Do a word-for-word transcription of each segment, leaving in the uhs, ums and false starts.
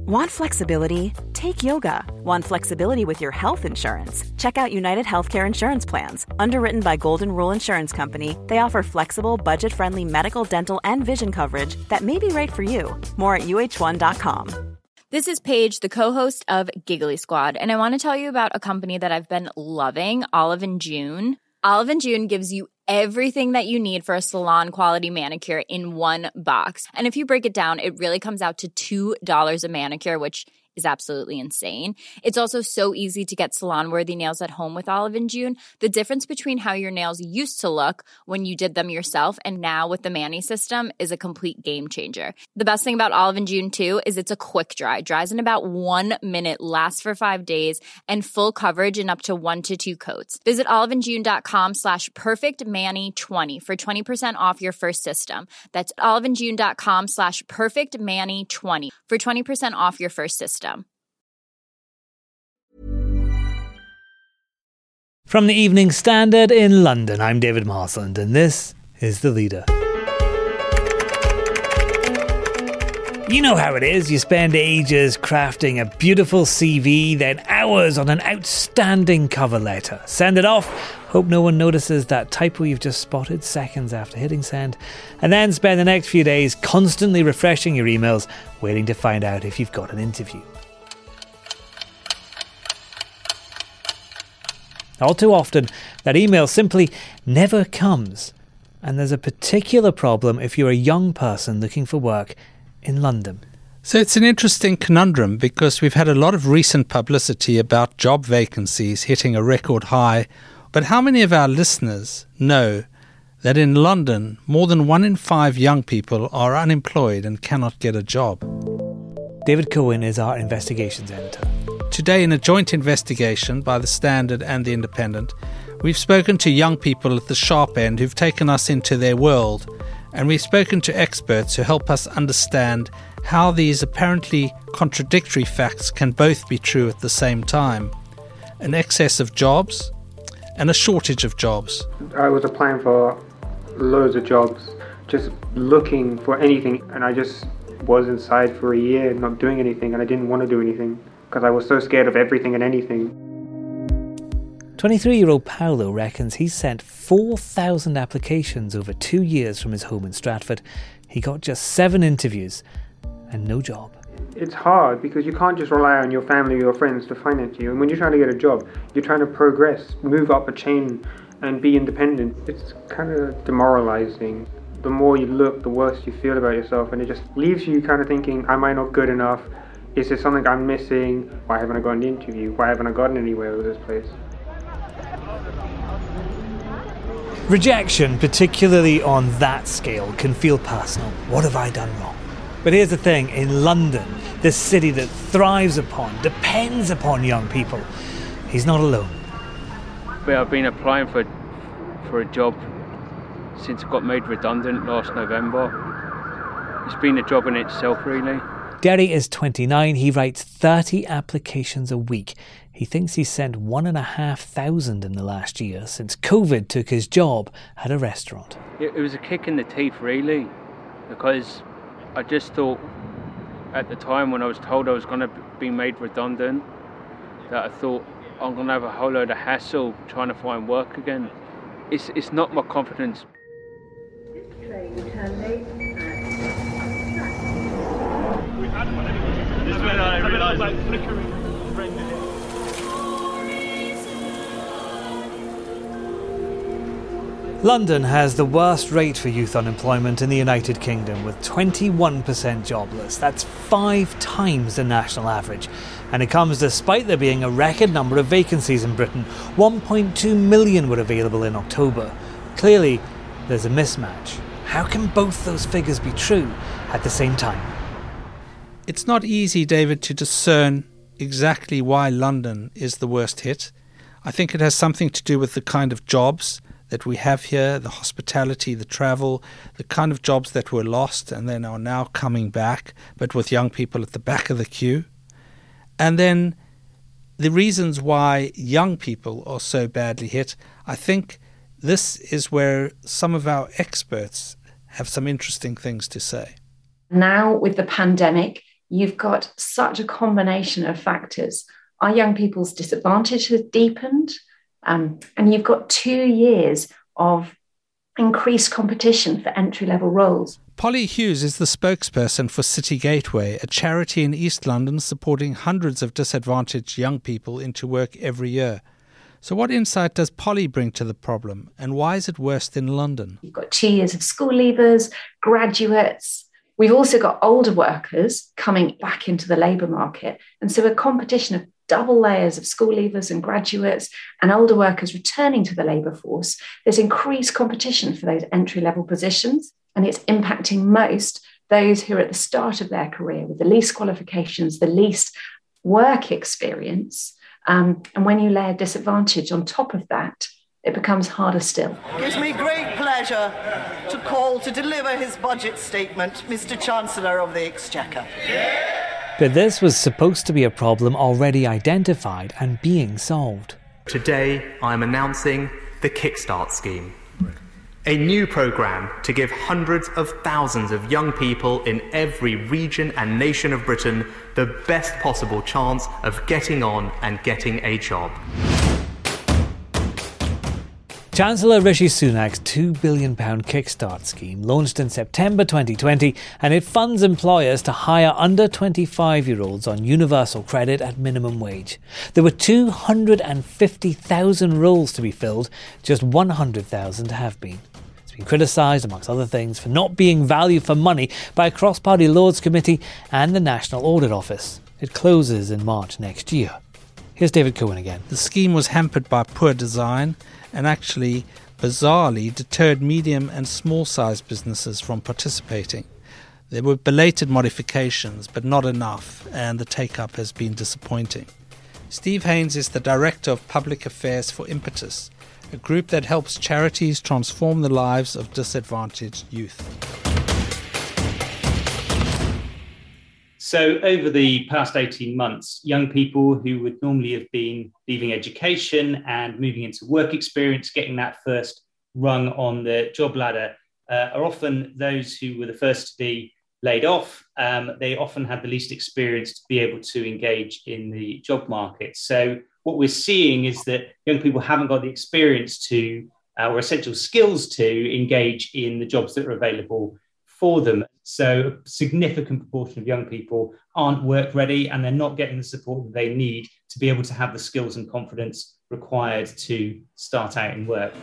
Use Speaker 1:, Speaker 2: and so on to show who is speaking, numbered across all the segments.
Speaker 1: Want flexibility? Take yoga. Want flexibility with your health insurance? Check out United Healthcare Insurance Plans. Underwritten by Golden Rule Insurance Company, they offer flexible, budget-friendly medical, dental, and vision coverage that may be right for you. More at U H one dot com.
Speaker 2: This is Paige, the co-host of Giggly Squad, and I want to tell you about a company that I've been loving, Olive and June. Olive and June gives you everything that you need for a salon-quality manicure in one box. And if you break it down, it really comes out to two dollars a manicure, which is absolutely insane. It's also so easy to get salon-worthy nails at home with Olive and June. The difference between how your nails used to look when you did them yourself and now with the Mani system is a complete game changer. The best thing about Olive and June, too, is it's a quick dry. Dries in about one minute, lasts for five days, and full coverage in up to one to two coats. Visit oliveandjune.com slash perfectmani20 for twenty percent off your first system. That's oliveandjune.com slash perfectmani20 for twenty percent off your first system.
Speaker 3: From the Evening Standard in London, I'm David Marsland, and this is The Leader. You know how it is. You spend ages crafting a beautiful C V, then hours on an outstanding cover letter. Send it off, hope no one notices that typo you've just spotted seconds after hitting send, and then spend the next few days constantly refreshing your emails, waiting to find out if you've got an interview. All too often, that email simply never comes. And there's a particular problem if you're a young person looking for work in London.
Speaker 4: So it's an interesting conundrum because we've had a lot of recent publicity about job vacancies hitting a record high. But how many of our listeners know that in London, more than one in five young people are unemployed and cannot get a job?
Speaker 3: David Cohen is our investigations editor.
Speaker 4: Today, in a joint investigation by The Standard and The Independent, we've spoken to young people at the sharp end who've taken us into their world, and we've spoken to experts who help us understand how these apparently contradictory facts can both be true at the same time. An excess of jobs and a shortage of jobs.
Speaker 5: I was applying for loads of jobs, just looking for anything, and I just was inside for a year not doing anything, and I didn't want to do anything because I was so scared of everything and anything.
Speaker 3: twenty-three-year-old Paolo reckons he's sent four thousand applications over two years from his home in Stratford. He got just seven interviews and no job.
Speaker 5: It's hard because you can't just rely on your family or your friends to finance you. And when you're trying to get a job, you're trying to progress, move up a chain and be independent. It's kind of demoralizing. The more you look, the worse you feel about yourself, and it just leaves you kind of thinking, am I not good enough? Is there something I'm missing? Why haven't I got an interview? Why haven't I gotten anywhere with this place?
Speaker 3: Rejection, particularly on that scale, can feel personal. What have I done wrong? But here's the thing, in London, this city that thrives upon, depends upon young people, he's not alone.
Speaker 6: Well, I've been applying for for a job since I got made redundant last November. It's been a job in itself, really.
Speaker 3: Derry is twenty-nine. He writes thirty applications a week. He thinks he's sent one and a half thousand in the last year since COVID took his job at a restaurant.
Speaker 6: It, it was a kick in the teeth, really, because I just thought at the time when I was told I was going to be made redundant, that I thought I'm going to have a whole load of hassle trying to find work again. It's it's not my confidence.
Speaker 7: This train turned late.
Speaker 3: London has the worst rate for youth unemployment in the United Kingdom, with twenty-one percent jobless. That's five times the national average. And it comes despite there being a record number of vacancies in Britain. one point two million were available in October. Clearly, there's a mismatch. How can both those figures be true at the same time?
Speaker 4: It's not easy, David, to discern exactly why London is the worst hit. I think it has something to do with the kind of jobs that we have here, the hospitality, the travel, the kind of jobs that were lost and then are now coming back, but with young people at the back of the queue. And then the reasons why young people are so badly hit. I think this is where some of our experts have some interesting things to say.
Speaker 8: Now, with the pandemic, you've got such a combination of factors. Our young people's disadvantage has deepened, um, and you've got two years of increased competition for entry-level roles.
Speaker 4: Polly Hughes is the spokesperson for City Gateway, a charity in East London supporting hundreds of disadvantaged young people into work every year. So what insight does Polly bring to the problem, and why is it worse than London?
Speaker 8: You've got two years of school leavers, graduates. We've also got older workers coming back into the labour market. And so a competition of double layers of school leavers and graduates and older workers returning to the labour force. There's increased competition for those entry-level positions, and it's impacting most those who are at the start of their career with the least qualifications, the least work experience. Um, and when you layer disadvantage on top of that, it becomes harder still.
Speaker 9: It gives me great pleasure to call to deliver his budget statement, Mister Chancellor of the Exchequer.
Speaker 3: But this was supposed to be a problem already identified and being solved.
Speaker 10: Today, I am announcing the Kickstart Scheme, a new programme to give hundreds of thousands of young people in every region and nation of Britain the best possible chance of getting on and getting a job.
Speaker 3: Chancellor Rishi Sunak's two billion pounds Kickstart scheme launched in September twenty twenty, and it funds employers to hire under twenty-five-year-olds on universal credit at minimum wage. There were two hundred fifty thousand roles to be filled, just one hundred thousand have been. It's been criticised, amongst other things, for not being value for money by a cross-party Lords Committee and the National Audit Office. It closes in March next year. Here's David Cohen again.
Speaker 4: The scheme was hampered by poor design and actually, bizarrely, deterred medium and small-sized businesses from participating. There were belated modifications, but not enough, and the take-up has been disappointing. Steve Haynes is the Director of Public Affairs for Impetus, a group that helps charities transform the lives of disadvantaged youth.
Speaker 11: So over the past eighteen months, young people who would normally have been leaving education and moving into work experience, getting that first rung on the job ladder, uh, are often those who were the first to be laid off. Um, they often had the least experience to be able to engage in the job market. So what we're seeing is that young people haven't got the experience to, uh, or essential skills to engage in the jobs that are available for them. So a significant proportion of young people aren't work ready, and they're not getting the support that they need to be able to have the skills and confidence required to start out in work.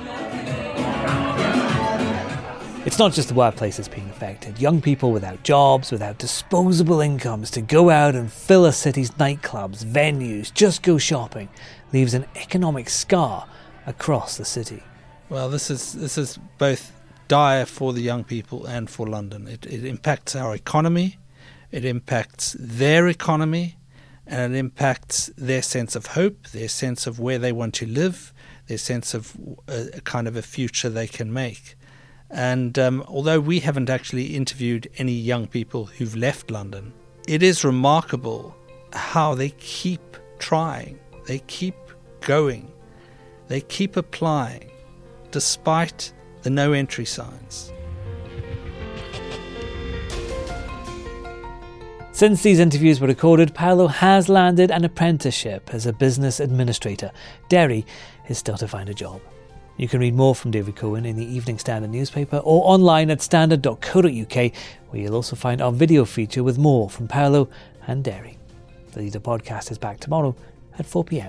Speaker 3: It's not just the workplace that's being affected. Young people without jobs, without disposable incomes to go out and fill a city's nightclubs, venues, just go shopping, leaves an economic scar across the city.
Speaker 4: Well, this is this is both dire for the young people and for London. It, it impacts our economy, it impacts their economy, and it impacts their sense of hope, their sense of where they want to live, their sense of a, a kind of a future they can make. And um, although we haven't actually interviewed any young people who've left London, it is remarkable how they keep trying, they keep going, they keep applying, despite the no entry signs.
Speaker 3: Since these interviews were recorded, Paolo has landed an apprenticeship as a business administrator. Derry is still to find a job. You can read more from David Cohen in the Evening Standard newspaper or online at standard dot co dot uk, where you'll also find our video feature with more from Paolo and Derry. The Leader podcast is back tomorrow at four p.m.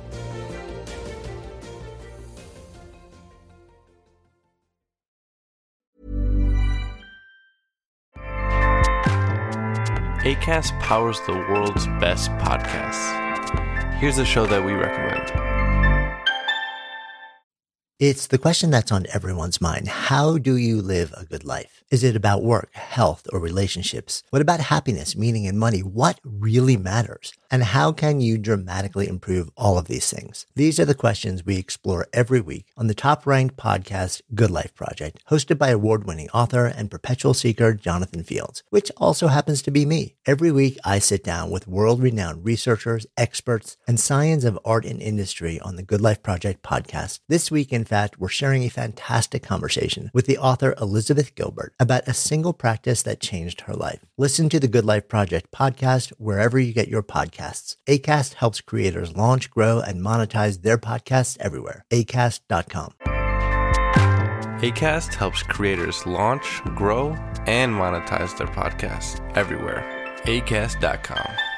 Speaker 12: Acast powers the world's best podcasts. Here's a show that we recommend.
Speaker 13: It's the question that's on everyone's mind. How do you live a good life? Is it about work, health, or relationships? What about happiness, meaning, and money? What really matters? And how can you dramatically improve all of these things? These are the questions we explore every week on the top-ranked podcast Good Life Project, hosted by award-winning author and perpetual seeker Jonathan Fields, which also happens to be me. Every week, I sit down with world-renowned researchers, experts, and science of art and industry on the Good Life Project podcast. This week, in fact, we're sharing a fantastic conversation with the author Elizabeth Gilbert about a single practice that changed her life. Listen to the Good Life Project podcast wherever you get your podcasts. Acast helps creators launch, grow, and monetize their podcasts everywhere. acast dot com.
Speaker 12: Acast helps creators launch, grow, and monetize their podcasts everywhere. acast dot com.